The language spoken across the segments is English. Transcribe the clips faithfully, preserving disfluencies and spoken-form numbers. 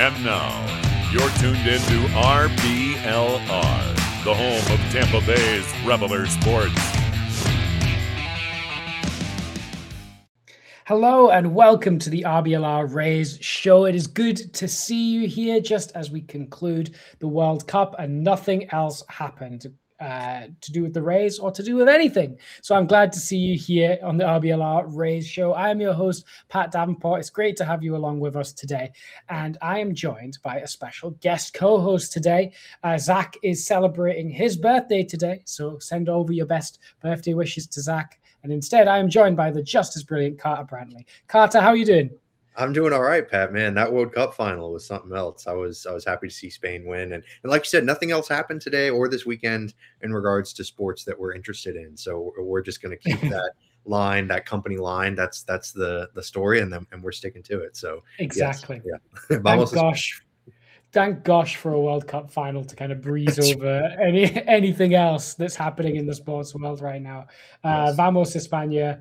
And now, you're tuned into R B L R, the home of Tampa Bay's Reveler Sports. Hello and welcome to the R B L R Rays show. It is good to see you here just as we conclude the World Cup and nothing else happened uh, to do with the Rays or to do with anything. So I'm glad to see you here on the R B L R Rays show. I am your host, Pat Davenport. It's great to have you along with us today. And I am joined by a special guest co-host today. Uh, Zach is celebrating his birthday today. So send over your best birthday wishes to Zach. And instead, I am joined by the just as brilliant Carter Brantley. Carter, how are you doing? I'm doing all right, Pat, man. That World Cup final was something else. I was I was happy to see Spain win. And, and like you said, nothing else happened today or this weekend in regards to sports that we're interested in. So we're just going to keep that line, that company line. That's that's the the story, and then and we're sticking to it. So exactly. Yes, yeah. Thank gosh. Thank gosh for a World Cup final to kind of breeze that's over any anything else that's happening in the sports world right now. Uh, yes. Vamos España.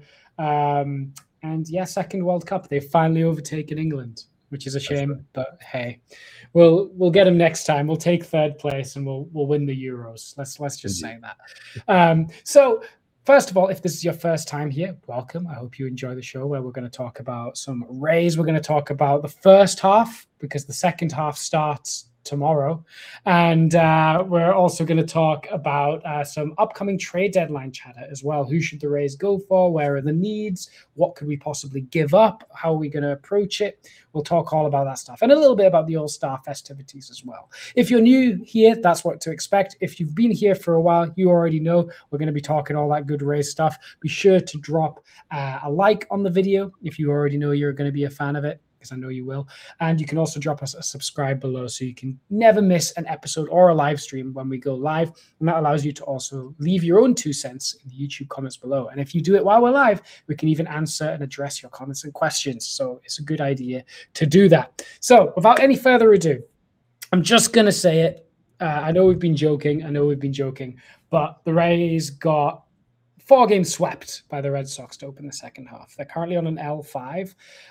Um, and yeah, second World Cup. They've finally overtaken England, which is a shame, right. But hey, we'll we'll get them next time. We'll take third place and we'll we'll win the Euros. Let's let's just Indeed. say that. Um, so first of all, if this is your first time here, welcome. I hope you enjoy the show where we're going to talk about some Rays. We're going to talk about the first half because the second half starts tomorrow. And uh, we're also going to talk about uh, some upcoming trade deadline chatter as well. Who should the Rays go for? Where are the needs? What could we possibly give up? How are we going to approach it? We'll talk all about that stuff and a little bit about the All-Star festivities as well. If you're new here, that's what to expect. If you've been here for a while, you already know we're going to be talking all that good Rays stuff. Be sure to drop uh, a like on the video if you already know you're going to be a fan of it, because I know you will. And you can also drop us a subscribe below so you can never miss an episode or a live stream when we go live. And that allows you to also leave your own two cents in the YouTube comments below. And if you do it while we're live, we can even answer and address your comments and questions. So it's a good idea to do that. So without any further ado, I'm just going to say it. Uh, I know we've been joking. I know we've been joking. But the Rays got four games swept by the Red Sox to open the second half. They're currently on an L five.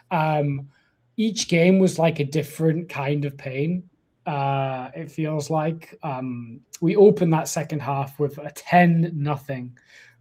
Um, Each game was like a different kind of pain. Uh, it feels like um, we opened that second half with a ten nothing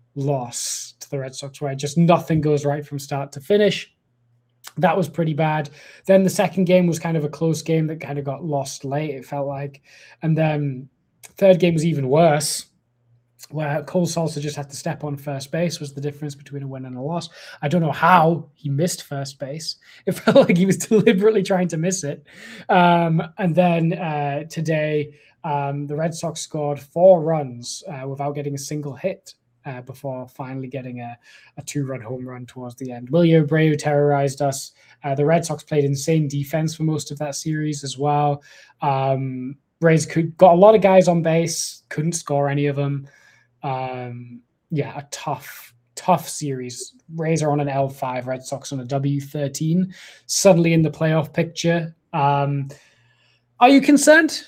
loss to the Red Sox, where just nothing goes right from start to finish. That was pretty bad. Then the second game was kind of a close game that kind of got lost late, it felt like. And then third game was even worse, where Cole Salsa just had to step on first base was the difference between a win and a loss. I don't know how he missed first base. It felt like he was deliberately trying to miss it. Um, and then uh, today, um, the Red Sox scored four runs uh, without getting a single hit uh, before finally getting a, a two-run home run towards the end. Wilyer Abreu terrorized us. Uh, the Red Sox played insane defense for most of that series as well. Um, Rays could, got a lot of guys on base, couldn't score any of them. Um, yeah, a tough, tough series. Rays are on an L five, Red Sox on a W thirteen, suddenly in the playoff picture. Um, are you concerned?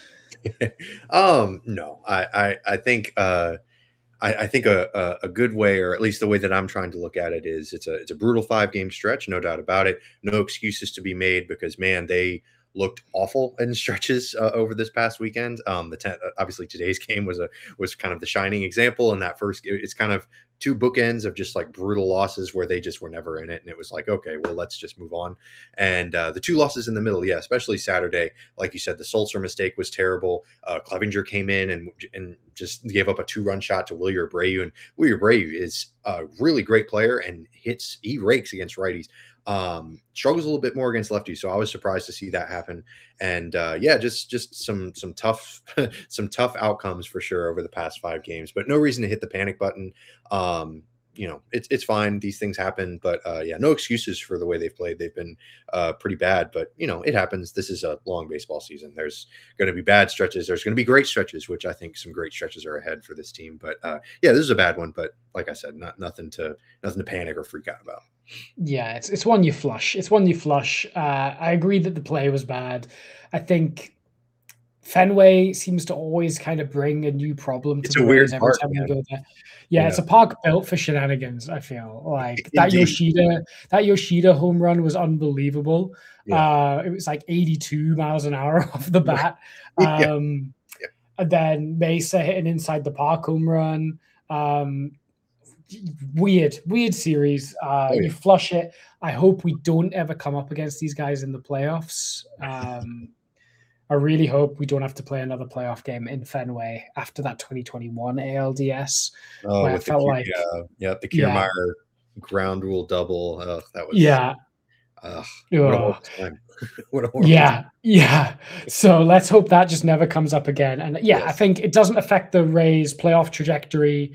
um, no, I, I, I think, uh, I, I think a, a, a good way, or at least the way that I'm trying to look at it is it's a, it's a brutal five game stretch. No doubt about it. No excuses to be made because man, they looked awful in stretches uh, over this past weekend. Um, the ten, obviously today's game was a was kind of the shining example. In that first, it's kind of two bookends of just like brutal losses where they just were never in it, and it was like, okay, well, let's just move on. And uh, the two losses in the middle, yeah, especially Saturday, like you said, the Sulcer mistake was terrible. Uh, Clevinger came in and and just gave up a two run shot to Wilyer Abreu, and Wilyer Abreu is a really great player and hits he rakes against righties. Um, struggles a little bit more against lefties, so I was surprised to see that happen. And uh, yeah, just just some some tough some tough outcomes for sure over the past five games, but no reason to hit the panic button. Um, you know, it's it's fine. These things happen, but uh, yeah, no excuses for the way they've played. They've been uh, pretty bad, but you know, it happens. This is a long baseball season. There's going to be bad stretches. There's going to be great stretches, which I think some great stretches are ahead for this team. But uh, yeah, this is a bad one. But like I said, not nothing to nothing to panic or freak out about. Yeah, it's it's one you flush. It's one you flush. Uh, I agree that the play was bad. I think Fenway seems to always kind of bring a new problem to It's the a weird Rays every park, time we man. go there. Yeah, Yeah. it's a park built for shenanigans. I feel like that Indeed. Yoshida that Yoshida home run was unbelievable. Yeah. Uh, it was like eighty-two miles an hour off the bat. Yeah. Um, Yeah. And then Mesa hitting inside the park home run. Um, weird, weird series. Uh, Oh, yeah. You flush it. I hope we don't ever come up against these guys in the playoffs. Um, I really hope we don't have to play another playoff game in Fenway after that twenty twenty-one A L D S. Oh, where with it felt the, like, yeah, yeah, the yeah. Kiermaier ground rule double. Oh, that was yeah, uh, what a Ugh. horrible time. What a horrible yeah, time. yeah. So let's hope that just never comes up again. And yeah, Yes. I think it doesn't affect the Rays' playoff trajectory.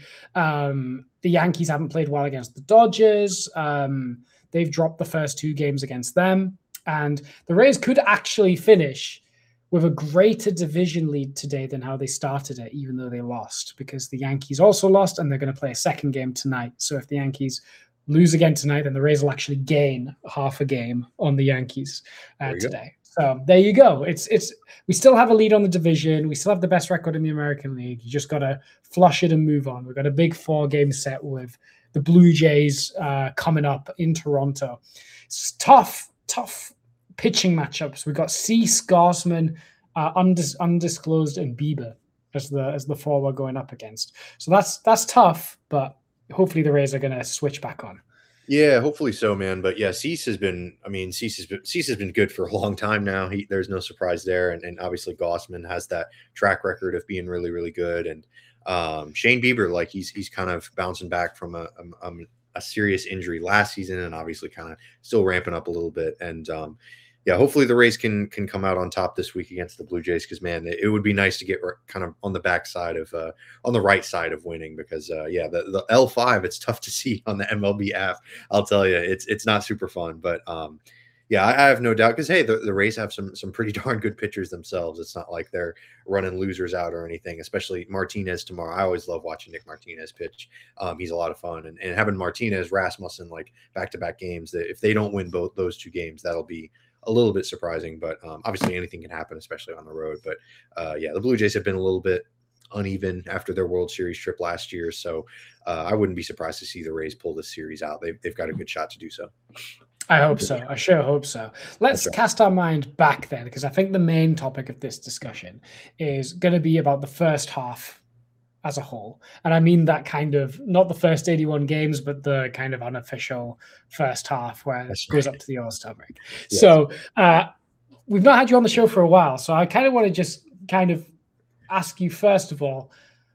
Um, the Yankees haven't played well against the Dodgers. Um, they've dropped the first two games against them, and the Rays could actually finish with a greater division lead today than how they started it, even though they lost, because the Yankees also lost and they're going to play a second game tonight. So if the Yankees lose again tonight, then the Rays will actually gain half a game on the Yankees uh, today. Go. So there you go. It's it's we still have a lead on the division. We still have the best record in the American League. You just got to flush it and move on. We've got a big four game set with the Blue Jays uh, coming up in Toronto. It's tough, tough pitching matchups. We've got Cease, Gausman, uh, undis- undisclosed, and Bieber as the as the four we're going up against. So that's that's tough, but hopefully the Rays are going to switch back on. Yeah, hopefully so, man. But yeah, Cease has been. I mean, Cease has been Cease has been good for a long time now. He there's no surprise there, and, and obviously Gausman has that track record of being really, really good. And um, Shane Bieber, like he's he's kind of bouncing back from a a, a serious injury last season, and obviously kind of still ramping up a little bit. And um, yeah, hopefully the Rays can can come out on top this week against the Blue Jays, because man, it, it would be nice to get kind of on the back side of uh, on the right side of winning, because uh, yeah, the, the L five, it's tough to see on the M L B app. I'll tell you, it's it's not super fun, but um, yeah, I, I have no doubt, because hey, the, the Rays have some some pretty darn good pitchers themselves. It's not like they're running losers out or anything. Especially Martinez tomorrow. I always love watching Nick Martinez pitch. Um, he's a lot of fun, and, and having Martinez, Rasmussen like back to back games. That if they don't win both those two games, that'll be a little bit surprising, but um, obviously anything can happen, especially on the road. But uh, yeah, the Blue Jays have been a little bit uneven after their World Series trip last year. So uh, I wouldn't be surprised to see the Rays pull this series out. They've, they've got a good shot to do so. I hope so. I sure hope so. Let's right. cast our mind back then, because I think the main topic of this discussion is going to be about the first half as a whole. And I mean that kind of, not the first eighty-one games, but the kind of unofficial first half where That's it goes right. up to the All-Star break. Yes. So uh, we've not had you on the show for a while. So I kind of want to just kind of ask you, first of all,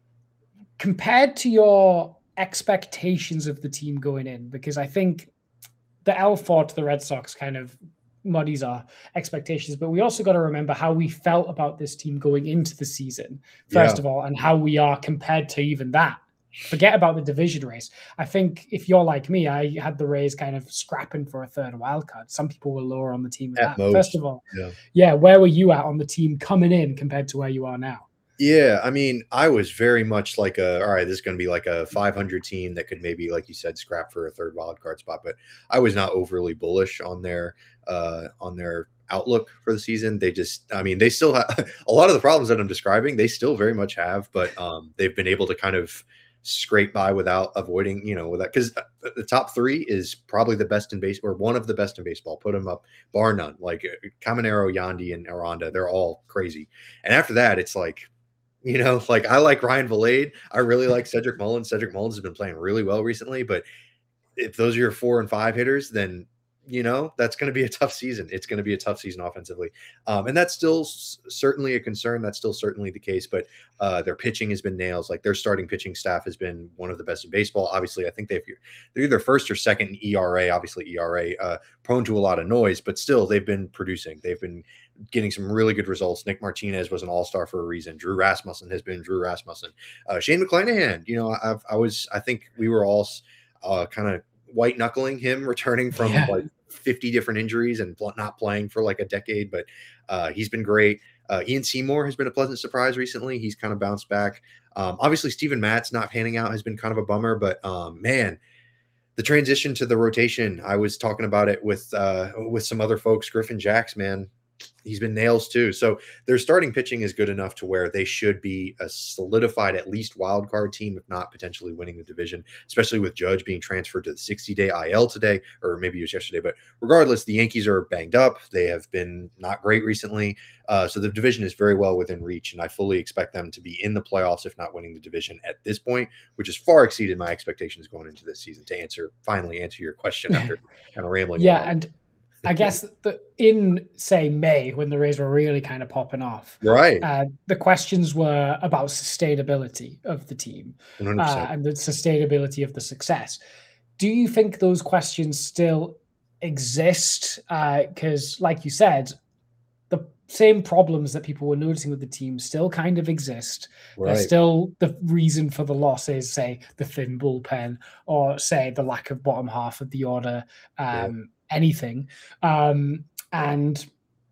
compared to your expectations of the team going in, because I think the L four to the Red Sox kind of muddies our expectations, but we also got to remember how we felt about this team going into the season, first Yeah. of all, and how we are compared to even that. Forget about the division race. I think if you're like me, I had the Rays kind of scrapping for a third wild card. Some people were lower on the team than At that. most. First of all, Yeah. yeah, where were you at on the team coming in compared to where you are now? Yeah, I mean, I was very much like a, all right, this is going to be like a five hundred team that could maybe, like you said, scrap for a third wild card spot. But I was not overly bullish on their uh, on their outlook for the season. They just, I mean, they still have a lot of the problems that I'm describing. They still very much have, but um, they've been able to kind of scrape by without avoiding, you know, without, because the top three is probably the best in base, or one of the best in baseball. Put them up, bar none. Like Caminero, Yandy, and Aranda, they're all crazy. And after that, it's like, you know, like I like Ryan Valade. I really like Cedric Mullins. Cedric Mullins has been playing really well recently, but if those are your four and five hitters, then, you know, that's going to be a tough season. It's going to be a tough season offensively. Um, and that's still s- certainly a concern. That's still certainly the case, but uh, their pitching has been nails. Like their starting pitching staff has been one of the best in baseball. Obviously, I think they've, they're either first or second in E R A, obviously E R A uh, prone to a lot of noise, but still they've been producing. They've been getting some really good results. Nick Martinez was an all-star for a reason. Drew Rasmussen has been Drew Rasmussen. Uh, Shane McClanahan, you know, I've, I was, I think we were all uh, kind of white knuckling him returning from Yeah. like fifty different injuries and pl- not playing for like a decade, but uh, he's been great. Uh, Ian Seymour has been a pleasant surprise recently. He's kind of bounced back. Um, obviously Steven Matz not panning out has been kind of a bummer, but um, man, the transition to the rotation, I was talking about it with, uh, with some other folks, Griffin Jacks, man, he's been nails too. So their starting pitching is good enough to where they should be a solidified, at least wild card team, if not potentially winning the division, especially with Judge being transferred to the sixty day I L today, or maybe it was yesterday. But regardless, the Yankees are banged up. They have been not great recently. Uh, so the division is very well within reach, and I fully expect them to be in the playoffs, if not winning the division at this point, which has far exceeded my expectations going into this season, to answer, finally answer your question after kind of rambling. Yeah, on. and I guess the, in, say, May, when the Rays were really kind of popping off, right? Uh, the questions were about sustainability of the team uh, and the sustainability of the success. Do you think those questions still exist? Because, uh, like you said, the same problems that people were noticing with the team still kind of exist. Right. They're still the reason for the losses, say, the thin bullpen, or, say, the lack of bottom half of the order. Um, yeah. Anything. Um, and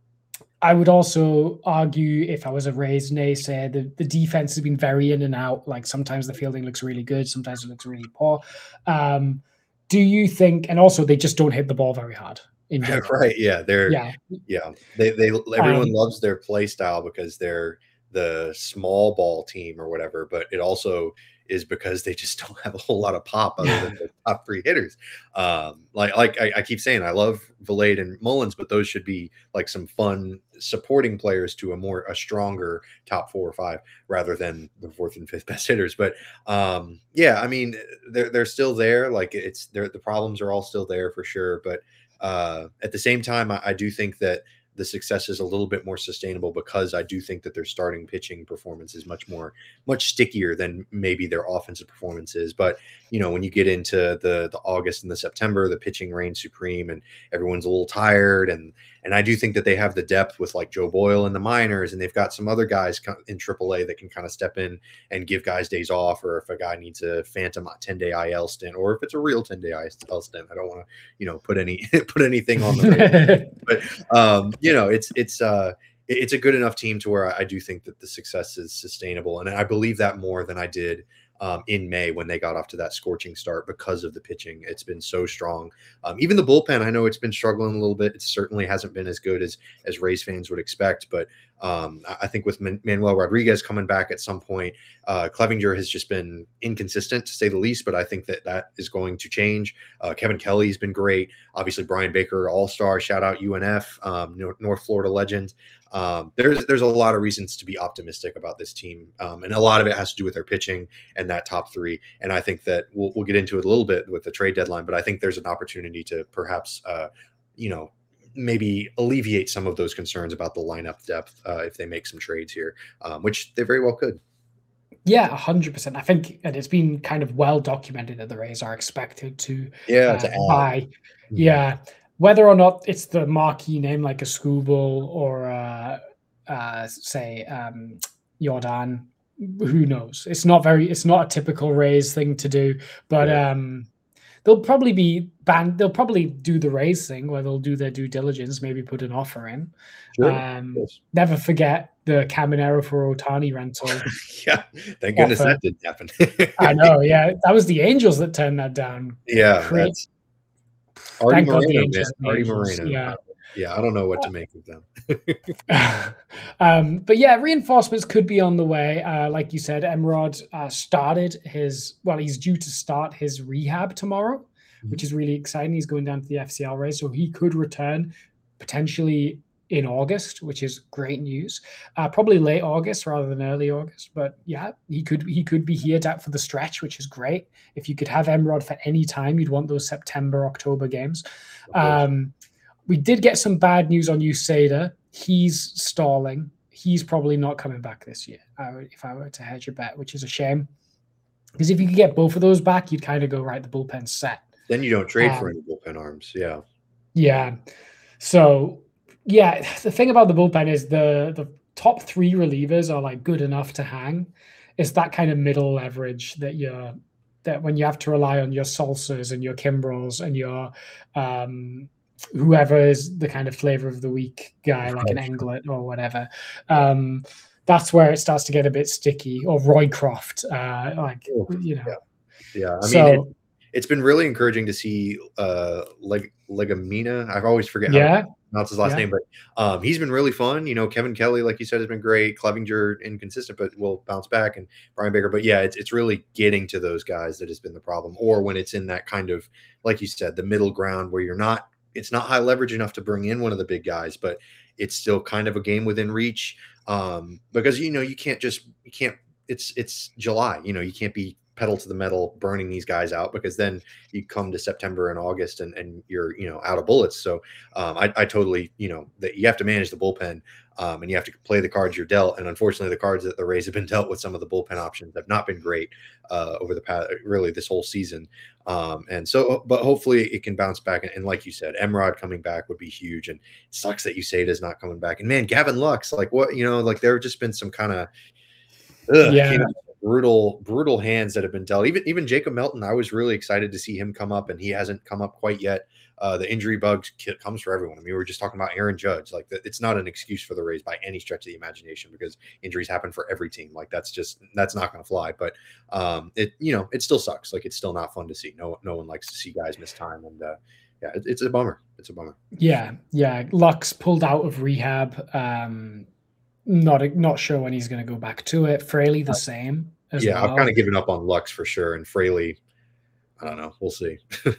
I would also argue, if I was a Rays naysayer, the, the defense has been very in and out. Like sometimes the fielding looks really good, sometimes it looks really poor. Um, do you think, and also they just don't hit the ball very hard in general. Right. Yeah. They're, yeah. yeah. They, they, everyone um, loves their play style because they're the small ball team or whatever, but it also is because they just don't have a whole lot of pop other than the top three hitters. Um, like like I, I keep saying, I love Valade and Mullins, but those should be like some fun supporting players to a more a stronger top four or five rather than the fourth and fifth best hitters. But um, yeah, I mean, they're they're still there. Like it's they're the problems are all still there for sure. But uh, at the same time, I, I do think that the success is a little bit more sustainable because I do think that their starting pitching performance is much more, much stickier than maybe their offensive performance is. But, you know, when you get into the the August and the September, the pitching reigns supreme and everyone's a little tired. And, and I do think that they have the depth with like Joe Boyle in the minors, and they've got some other guys in triple A that can kind of step in and give guys days off, or if a guy needs a phantom ten day I L stint, or if it's a real ten day I L stint. I don't want to, you know, put any, put anything on the but, um, you know, it's, it's, uh, it's a good enough team to where I do think that the success is sustainable. And I believe that more than I did um, in May when they got off to that scorching start because of the pitching. It's been so strong. Um, even the bullpen, I know it's been struggling a little bit. It certainly hasn't been as good as, as Rays fans would expect. But um, I think with Man- Manuel Rodriguez coming back at some point, uh, Clevinger has just been inconsistent to say the least, but I think that that is going to change. Uh, Kevin Kelly's been great. Obviously, Brian Baker, all-star, shout out U N F, um, North Florida legend. Um, there's there's a lot of reasons to be optimistic about this team, um, and a lot of it has to do with their pitching and that top three. And I think that we'll we'll get into it a little bit with the trade deadline, but I think there's an opportunity to perhaps, uh, you know, maybe alleviate some of those concerns about the lineup depth uh, if they make some trades here, um, which they very well could. Yeah, one hundred percent. I think, and it's been kind of well documented that the Rays are expected to, yeah, uh, to buy. Mm-hmm. Yeah. Whether or not it's the marquee name like a Skubal or, uh, uh, say, um, Jordan, who knows? It's not very, it's not a typical Rays thing to do, but yeah. um, they'll probably be banned. They'll probably do the Rays thing where they'll do their due diligence, maybe put an offer in. Sure. Um, never forget the Caminero for Ohtani rental. Yeah, thank goodness offer. That didn't happen. I know. Yeah, that was the Angels that turned that down. Yeah, Create, that's Artie Moreno, man. Artie Moreno. Yeah. Yeah, I don't know what to make of them. um, but yeah, reinforcements could be on the way. Uh, like you said, Emrod uh, started his, well, he's due to start his rehab tomorrow, mm-hmm. which is really exciting. He's going down to the F C L race, so he could return potentially in August, which is great news. Uh, probably late August rather than early August, but yeah, he could he could be here for the stretch, which is great. If you could have Emrod for any time, you'd want those September, October games. Um, we did get some bad news on Uceda. He's stalling. He's probably not coming back this year, I would, if I were to hedge a bet, which is a shame. Because if you could get both of those back, you'd kind of go, right, the bullpen's set. Then you don't trade um, for any bullpen arms, yeah. Yeah. So, yeah, the thing about the bullpen is the the top three relievers are like good enough to hang. It's that kind of middle leverage that you're that when you have to rely on your Salsas and your Kimbrels and your um, whoever is the kind of flavor of the week guy, like an Englert or whatever. Um, that's where it starts to get a bit sticky. Or Roycroft, uh, like you know. Yeah, yeah. I so, mean. It, It's been really encouraging to see uh, like Legamina. I always forget yeah. how to pronounce his last yeah. name, but um, he's been really fun. You know, Kevin Kelly, like you said, has been great. Clevinger, inconsistent, but will bounce back. And Brian Baker. But yeah, it's, it's really getting to those guys that has been the problem. Or when it's in that kind of, like you said, the middle ground where you're not, it's not high leverage enough to bring in one of the big guys, but it's still kind of a game within reach. Um, because, you know, you can't just, you can't, it's, it's July, you know, you can't be pedal to the metal burning these guys out, because then you come to September and August and, and you're, you know, out of bullets. So um, I, I totally, you know, that you have to manage the bullpen um, and you have to play the cards you're dealt. And unfortunately, the cards that the Rays have been dealt with, some of the bullpen options have not been great uh, over the past, really this whole season. Um, and so, but hopefully it can bounce back. And, and like you said, Emrod coming back would be huge. And it sucks that Usade's not coming back. And man, Gavin Lux, like what, you know, like there have just been some kind of, yeah. brutal, brutal hands that have been dealt. Even even Jacob Melton, I was really excited to see him come up, and he hasn't come up quite yet. Uh, the injury bug comes for everyone. I mean, we were just talking about Aaron Judge. Like, the, it's not an excuse for the Rays by any stretch of the imagination, because injuries happen for every team. Like, that's just that's not going to fly. But um, it you know it still sucks. Like, it's still not fun to see. No no one likes to see guys miss time, and uh, yeah, it, it's a bummer. It's a bummer. Yeah, yeah. Lux pulled out of rehab. Um, not not sure when he's going to go back to it. Fraley the same. Yeah, well. I've kind of given up on Lux for sure, and Fraley, I don't know. We'll see.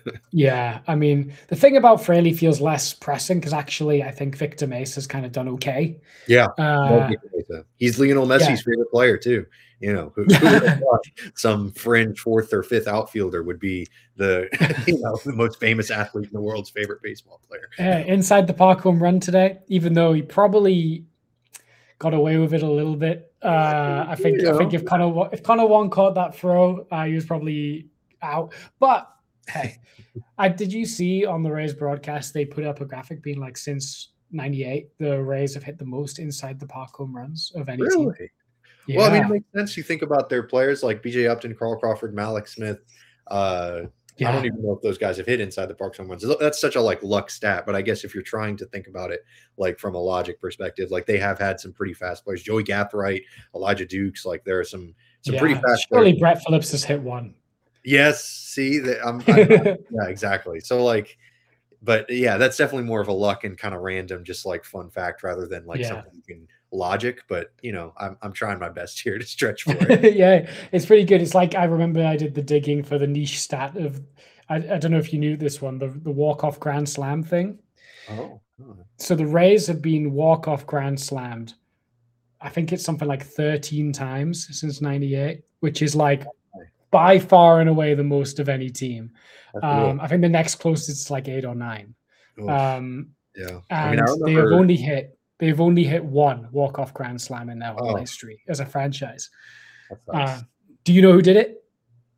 Yeah, I mean, the thing about Fraley feels less pressing, because actually I think Victor Mesa has kind of done okay. Yeah, uh, he's Lionel Messi's yeah. favorite player too. You know, who, who some fringe fourth or fifth outfielder would be the you know the most famous athlete in the world's favorite baseball player. Uh, inside the park home run today, even though he probably got away with it a little bit. Uh, I think you know. I think if Connor if Connor Wong caught that throw, uh, he was probably out. But hey, I did you see on the Rays broadcast they put up a graphic being like, since ninety-eight, the Rays have hit the most inside the park home runs of any really? team. Yeah. Well, I mean, it makes sense. You think about their players like B J Upton, Carl Crawford, Malik Smith. Uh, yeah. I don't even know if those guys have hit inside the park home runs. That's such a like luck stat, but I guess if you're trying to think about it like from a logic perspective, like they have had some pretty fast players. Joey Gathright, Elijah Dukes, like there are some some yeah. pretty fast. Surely players. Brett Phillips has hit one. Yes, see that. I'm, I'm, yeah, exactly. So like, but yeah, that's definitely more of a luck and kind of random, just like fun fact, rather than like yeah. something you can logic. But you know, I'm I'm trying my best here to stretch for it. Yeah, it's pretty good. It's like, I remember I did the digging for the niche stat of, I, I don't know if you knew this one, the the walk off grand slam thing. Oh. oh. So the Rays have been walk off grand slammed, I think it's something like thirteen times since ninety-eight, which is like by far and away the most of any team. Um, I think the next closest is like eight or nine. Um, yeah, and I mean, I remember... they have only hit they've only hit one walk off grand slam in their whole oh. history as a franchise. Nice. Uh, do you know who did it?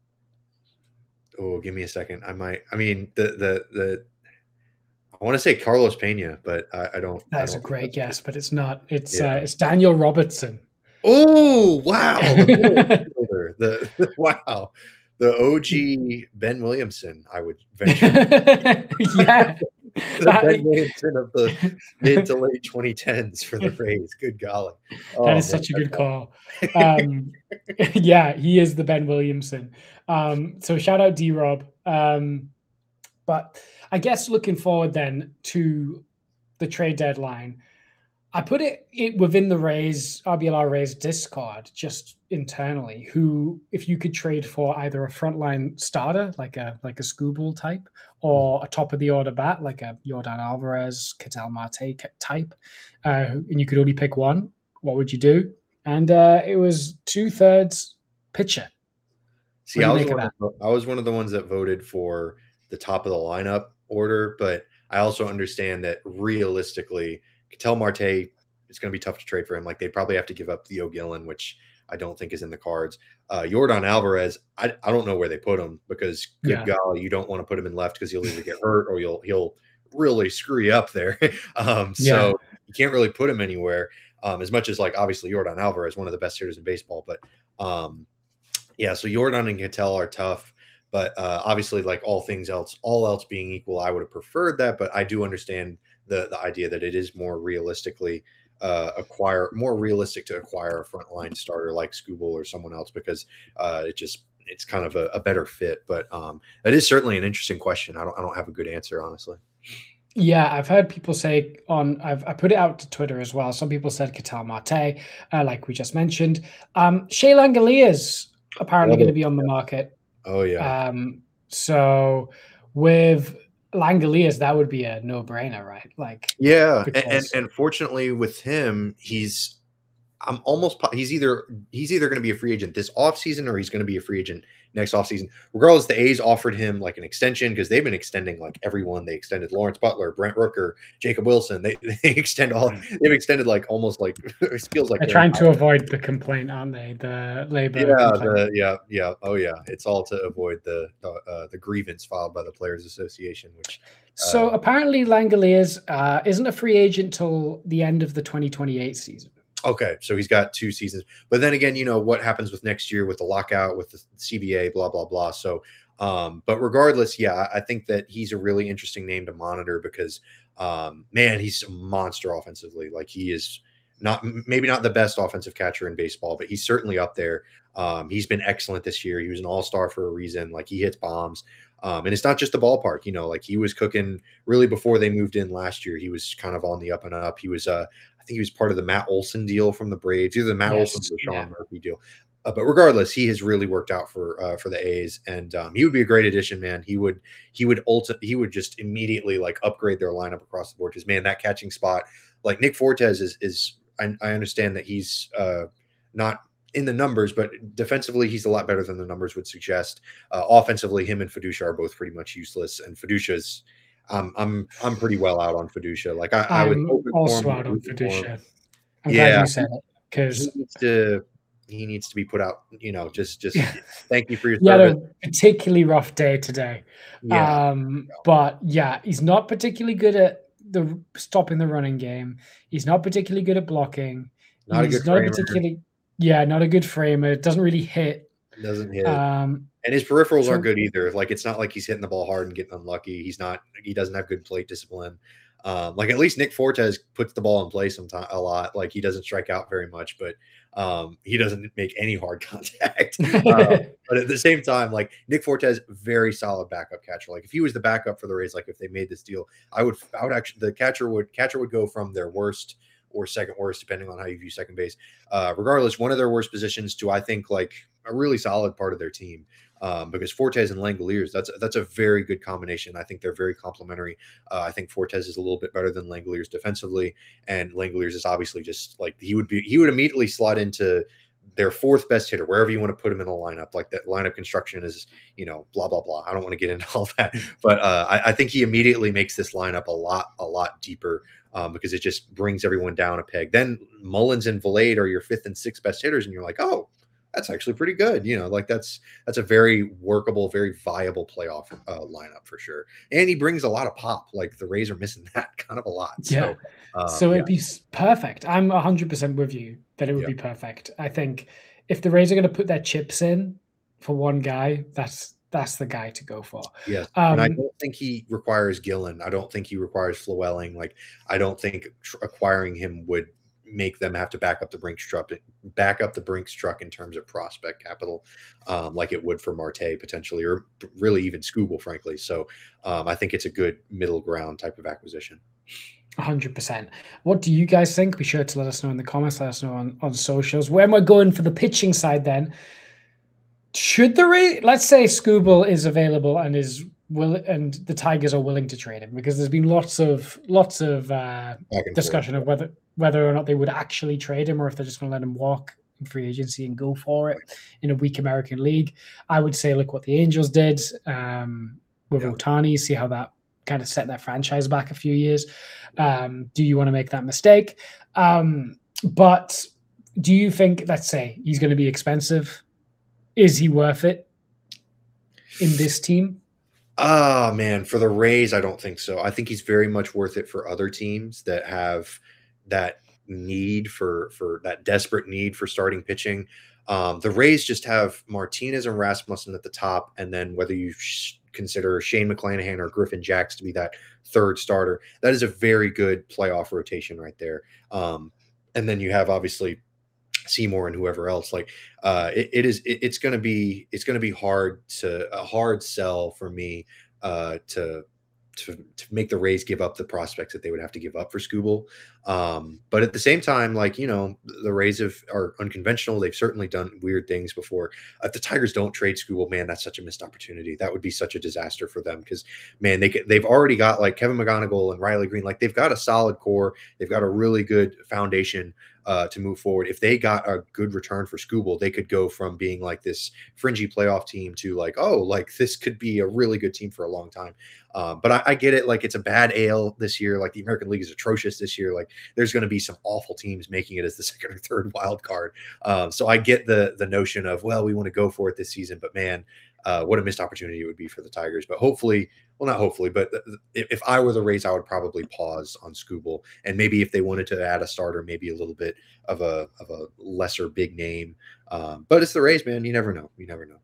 Oh, give me a second. I might. I mean, the the the. I want to say Carlos Pena, but I, I don't. That's I don't a great guess, but it's not. It's yeah. uh, it's Daniel Robertson. Oh wow! the, the, the wow, the O G Ben Williamson. I would venture. Yeah, the that, Ben Williamson of the mid to late twenty tens for the Rays. Good golly, oh, that is man, such a good call. Um, yeah, he is the Ben Williamson. Um, so shout out D Rob. Um, but I guess looking forward then to the trade deadline, I put it, it within the Rays, R B L R Rays Discord, just internally, who, if you could trade for either a frontline starter, like a like a Scooble type, or a top of the order bat, like a Yordan Alvarez, Ketel Marte type, uh, and you could only pick one, what would you do? And uh, it was two thirds pitcher. See, I was, one of the, I was one of the ones that voted for the top of the lineup order, but I also understand that realistically, Ketel Marte, it's going to be tough to trade for him. Like, they probably have to give up Theo Gillen, which I don't think is in the cards. Uh, Yordan Alvarez, I, I don't know where they put him, because good yeah. golly, you don't want to put him in left because he'll either get hurt or you'll he'll really screw you up there. um, yeah. So you can't really put him anywhere. Um, as much as, like, obviously Yordan Alvarez, one of the best hitters in baseball, but um, yeah, so Yordan and Ketel are tough. But uh, obviously, like all things else, all else being equal, I would have preferred that. But I do understand the the idea that it is more realistically uh, acquire more realistic to acquire a frontline starter like Scooble or someone else, because uh, it just it's kind of a, a better fit. But um, it is certainly an interesting question. I don't I don't have a good answer, honestly. Yeah, I've heard people say on I've I put it out to Twitter as well. Some people said Ketel Marte, uh, like we just mentioned. Um, Shea Langoliers apparently going to Oh, be on the market. oh yeah. Um, so with Langoliers, that would be a no-brainer, right? Like, Yeah, and, and because and fortunately with him, he's I'm almost po- he's either he's either going to be a free agent this offseason or he's going to be a free agent next offseason. Regardless, the A's offered him like an extension because they've been extending like everyone. They extended Lawrence Butler, Brent Rooker, Jacob Wilson. They, they extend all they've extended like almost like it feels like they're they're trying to avoid the complaint, aren't they? The labor yeah, complaint. the, yeah, yeah, oh yeah. It's all to avoid the uh, uh, the grievance filed by the Players Association, which So uh, apparently Langoliers uh, isn't a free agent till the end of the twenty twenty-eight season. okay, so he's got two seasons. But then again, you know what happens with next year with the lockout, with the C B A, blah blah blah. So, um, but regardless, yeah, I think that he's a really interesting name to monitor because, um, man, he's a monster offensively. Like he is not maybe not the best offensive catcher in baseball, but he's certainly up there. Um, he's been excellent this year. He was an all star for a reason. Like he hits bombs. Um, and it's not just the ballpark, you know, like he was cooking really before they moved in last year. He was kind of on the up and up. He was, uh, I think he was part of the Matt Olson deal from the Braves, either the Matt Yes, Olson or the Sean yeah. Murphy deal. Uh, but regardless, he has really worked out for uh, for the A's, and um, he would be a great addition, man. He would he would ulti- he would just immediately like upgrade their lineup across the board. Because man, that catching spot, like Nick Fortes is is I, I understand that he's uh, not in the numbers, but defensively he's a lot better than the numbers would suggest. Uh, offensively, him and Fiducia are both pretty much useless, and Fiducia's um, I'm I'm pretty well out on Fiducia. Like I, I was I'm hoping for also him, out on Fiducia. I'm yeah, glad you said it he because needs to he needs to be put out. You know, just just thank you for your he had service. a particularly rough day today. Yeah, Um, but yeah, he's not particularly good at the stopping the running game. He's not particularly good at blocking. not a He's good not a framer. particularly yeah, not a good framer. Doesn't really hit. Doesn't hit. Um, And his peripherals so- aren't good either. Like it's not like he's hitting the ball hard and getting unlucky. He's not. He doesn't have good plate discipline. Um, like at least Nick Fortes puts the ball in play sometimes a lot. Like he doesn't strike out very much, but um, he doesn't make any hard contact. uh, but at the same time, like Nick Fortes, very solid backup catcher. Like if he was the backup for the Rays, like if they made this deal, I would. I would actually the catcher would catcher would go from their worst or second worst, depending on how you view second base. Uh, regardless, one of their worst positions to I think like a really solid part of their team. Um, because Fortes and Langoliers, that's that's a very good combination. I think they're very complementary. Uh, I think Fortes is a little bit better than Langoliers defensively, and Langoliers is obviously just like he would be. He would immediately slot into their fourth best hitter wherever you want to put him in the lineup. Like that lineup construction is, you know, blah blah blah. I don't want to get into all that, but uh, I, I think he immediately makes this lineup a lot a lot deeper. Um, because it just brings everyone down a peg. Then Mullins and Valade are your fifth and sixth best hitters, and you're like, oh, that's actually pretty good. You know, like that's that's a very workable, very viable playoff uh, lineup for sure. And he brings a lot of pop. Like the Rays are missing that kind of a lot. Yeah. So, uh, so yeah. it'd be perfect. I'm one hundred percent with you that it would Yeah. be perfect. I think if the Rays are going to put their chips in for one guy, that's that's the guy to go for. Yes. Um, and I don't think he requires Gillen. I don't think he requires Flewelling. Like I don't think tr- acquiring him would make them have to back up the Brinks truck, back up the Brinks truck in terms of prospect capital, um, like it would for Marte potentially, or really even Scooble, frankly. So um, I think it's a good middle ground type of acquisition. one hundred percent. What do you guys think? Be sure to let us know in the comments. Let us know on, on socials. Where am I going for the pitching side then? Should the Rays, let's say Scooble is available and is will and the Tigers are willing to trade him, because there's been lots of lots of uh, discussion forth. of whether whether or not they would actually trade him or if they're just going to let him walk in free agency and go for it in a weak American league. I would say look what the Angels did um, with yeah. Ohtani, see how that kind of set their franchise back a few years. Um, do you want to make that mistake? Um, but do you think, let's say he's going to be expensive? Is he worth it in this team? Oh, man, for the Rays, I don't think so. I think he's very much worth it for other teams that have that need for, for that desperate need for starting pitching. Um, the Rays just have Martinez and Rasmussen at the top, and then whether you sh- consider Shane McClanahan or Griffin Jacks to be that third starter, that is a very good playoff rotation right there. Um, and then you have obviously Seymour and whoever else. Like uh, it, it is, it, it's going to be, it's going to be hard to a hard sell for me uh, to to, to make the Rays give up the prospects that they would have to give up for Skubal. Um, but at the same time, like, you know, the Rays have, are unconventional. They've certainly done weird things before. If the Tigers don't trade Skubal, man, that's such a missed opportunity. That would be such a disaster for them because, man, they could, they've already got like Kevin McGonigal and Riley Green. Like they've got a solid core. They've got a really good foundation Uh, to move forward. If they got a good return for Skubal, they could go from being like this fringy playoff team to like, oh, like this could be a really good team for a long time. Um, but I, I get it. Like it's a bad A L this year. Like the American League is atrocious this year. Like there's going to be some awful teams making it as the second or third wild card. Um, so I get the the notion of, well, we want to go for it this season, but man, uh, what a missed opportunity it would be for the Tigers. But hopefully, well, not hopefully, but if, if I were the Rays, I would probably pause on Skubal, and maybe if they wanted to add a starter, maybe a little bit of a of a lesser big name. Um, but it's the Rays, man. You never know. You never know.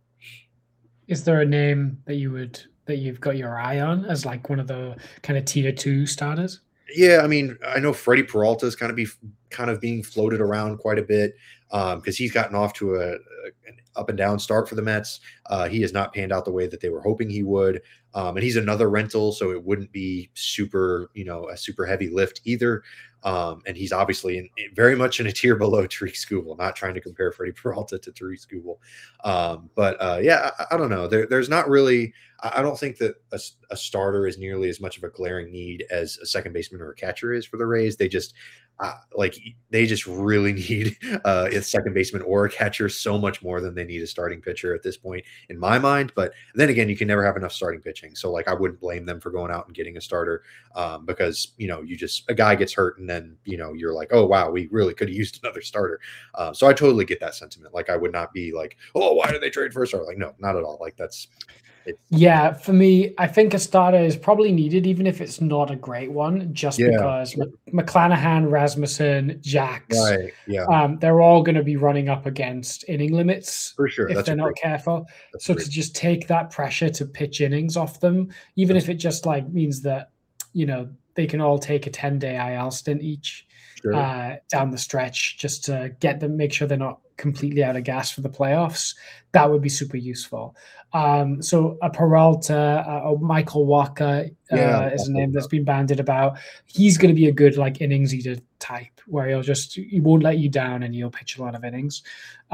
Is there a name that you would that you've got your eye on as like one of the kind of tier two starters? Yeah, I mean, I know Freddie Peralta is kind of be kind of being floated around quite a bit because um, he's gotten off to a, a an up and down start for the Mets. Uh, he has not panned out the way that they were hoping he would, um, and he's another rental, so it wouldn't be super, you know, a super heavy lift either. Um, and he's obviously in, in very much in a tier below Tarik Skubal. Not trying to compare Freddie Peralta to Tarik Skubal, um, but uh, yeah, I, I don't know. There, there's not really. I don't think that a, a starter is nearly as much of a glaring need as a second baseman or a catcher is for the Rays. They just uh, like they just really need uh, a second baseman or a catcher so much more than they need a starting pitcher at this point, in my mind. But then again, you can never have enough starting pitching. So like I wouldn't blame them for going out and getting a starter um, because, you know, you just a guy gets hurt and then, you know, you're like, oh, wow, we really could have used another starter. Uh, so I totally get that sentiment. Like I would not be like, oh, why did they trade for a starter? Like, no, not at all. Like that's. It's, yeah, for me, I think a starter is probably needed, even if it's not a great one, just yeah. because McClanahan, Rasmussen, Jax, right, yeah. um, they're all going to be running up against inning limits for sure if That's they're not great, careful. So to just take that pressure to pitch innings off them, even if it just like means that, you know, they can all take a ten-day I L stint each sure. uh, down the stretch just to get them, make sure they're not completely out of gas for the playoffs. That would be super useful. Um, so a Peralta uh, or Michael Walker uh, yeah, is a name that's been bandied about. He's going to be a good like innings eater type where he'll just he won't let you down and he'll pitch a lot of innings,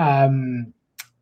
um,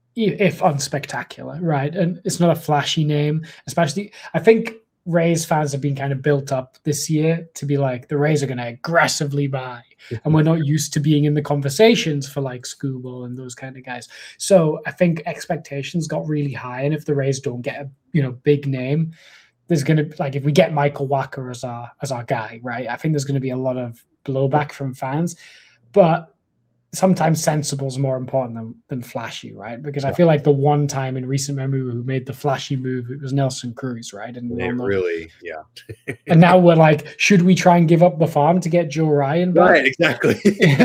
if unspectacular, right? And it's not a flashy name, especially. I think Rays fans have been kind of built up this year to be like the Rays are going to aggressively buy, and we're not used to being in the conversations for like Skubal and those kind of guys. So I think expectations got really high, and if the Rays don't get a you know big name, there's going to like if we get Michael Wacha as our as our guy, right? I think there's going to be a lot of blowback from fans, but sometimes sensible is more important than, than flashy, right? Because yeah. I feel like the one time in recent memory who made the flashy move, it was Nelson Cruz, right? And they really, yeah. And now we're like, should we try and give up the farm to get Joe Ryan back? Right, exactly.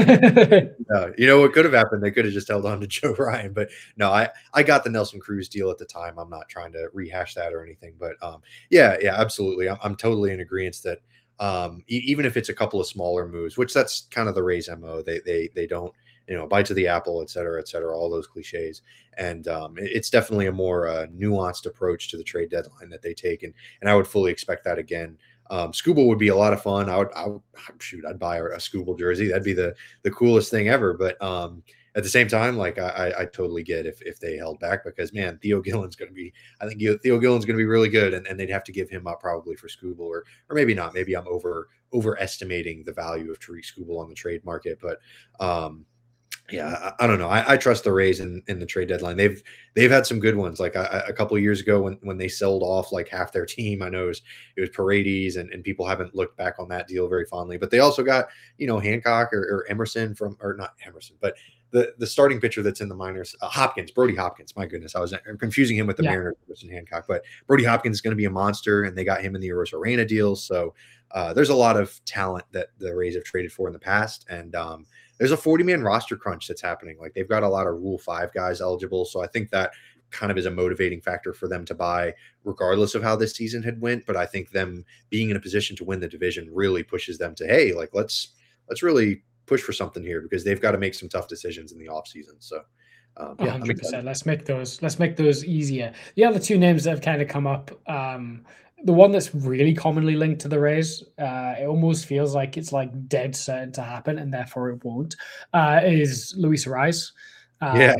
no, you know what could have happened? They could have just held on to Joe Ryan. But no, I, I got the Nelson Cruz deal at the time. I'm not trying to rehash that or anything. But um, yeah, yeah, absolutely. I'm, I'm totally in agreement that Um, e- even if it's a couple of smaller moves, which that's kind of the Rays M O, they they they don't, you know, bite to the apple, et cetera, et cetera, all those cliches. And um, it, it's definitely a more uh, nuanced approach to the trade deadline that they take. And, and I would fully expect that again. Um, Skubal would be a lot of fun. I would, I would shoot, I'd buy a, a Skubal jersey. That'd be the, the coolest thing ever. But um, at the same time, like I, I, I totally get if, if they held back because man, Theo Gillen's going to be, I think Theo Gillen's going to be really good. And, and they'd have to give him up probably for Skubal or, or maybe not. Maybe I'm over overestimating the value of Tarik Skubal on the trade market, but um, yeah, I, I don't know. I, I trust the Rays in, in the trade deadline. They've they've had some good ones. Like I, a couple of years ago when, when they sold off like half their team, I know it was, it was Paredes, and, and people haven't looked back on that deal very fondly. But they also got, you know, Hancock or, or Emerson from, or not Emerson, but the, the starting pitcher that's in the minors, uh, Hopkins, Brody Hopkins. My goodness, I was I'm confusing him with the yeah. Mariners, Emerson Hancock. But Brody Hopkins is going to be a monster, and they got him in the Arozarena deal. So uh, there's a lot of talent that the Rays have traded for in the past, and um, there's a forty-man roster crunch that's happening. Like they've got a lot of Rule five guys eligible. So I think that kind of is a motivating factor for them to buy regardless of how this season had went. But I think them being in a position to win the division really pushes them to, hey, like let's let's really push for something here because they've got to make some tough decisions in the offseason. So um, yeah, one hundred percent. Let's make those let's make those easier. The other two names that have kind of come up um, the one that's really commonly linked to the Rays, uh, it almost feels like it's like dead certain to happen, and therefore it won't, uh, is Luis Arraez. Um, Yeah.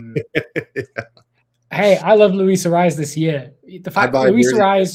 Hey, I love Luis Arraez this year. The fact that Luis Arraez,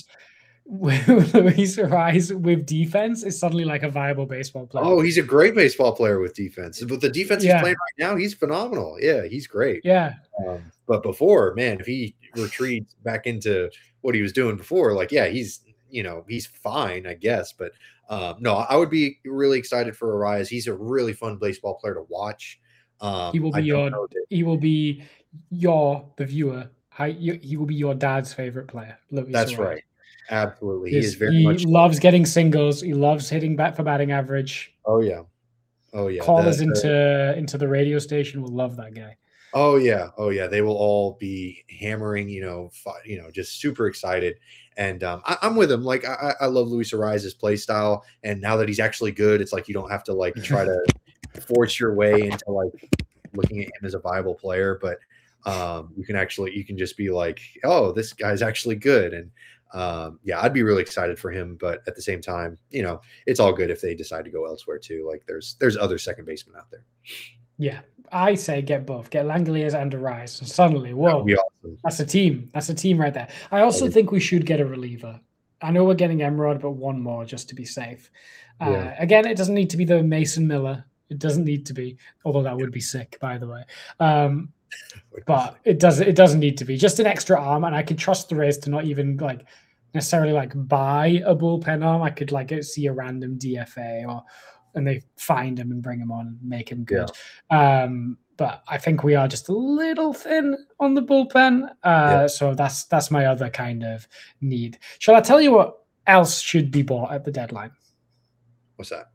Luis Arraez with defense is suddenly like a viable baseball player. Oh, he's a great baseball player with defense. But the defense yeah. he's playing right now, he's phenomenal. Yeah, he's great. Yeah. Um, but before, man, if he retreats back into what he was doing before, like, yeah, he's, you know, he's fine, I guess. But um, no, I would be really excited for Arraez. He's a really fun baseball player to watch. Um, he will be your, he will be your, the viewer. How, you, he will be your dad's favorite player. Luis That's Arraez. right. Absolutely. He, he is very he much loves getting singles. He loves hitting bat for batting average. Oh yeah. Oh yeah. Callers the, into the, into the radio station will love that guy. Oh yeah. Oh yeah. They will all be hammering, you know, you know, just super excited. And um, I, I'm with him. Like I, I love Luis Arraez's play style. And now that he's actually good, it's like you don't have to like try to force your way into like looking at him as a viable player, but um, you can actually you can just be like, oh, this guy's actually good. And um, yeah, I'd be really excited for him. But at the same time, you know, it's all good if they decide to go elsewhere too. Like there's there's other second basemen out there. Yeah, I say get both. Get Langeliers and Arraez. And suddenly, whoa, awesome. That's a team. That's a team right there. I also think we should get a reliever. I know we're getting Emrod, but one more just to be safe. Uh, yeah. Again, it doesn't need to be the Mason Miller. It doesn't need to be, although that would be sick, by the way. Um, but it doesn't. It doesn't need to be just an extra arm, and I could trust the Rays to not even like necessarily like buy a bullpen arm. I could like see a random D F A or. And they find him and bring him on and make him good. Yeah. Um, but I think we are just a little thin on the bullpen. Uh, yeah. So that's that's my other kind of need. Shall I tell you what else should be bought at the deadline? What's that?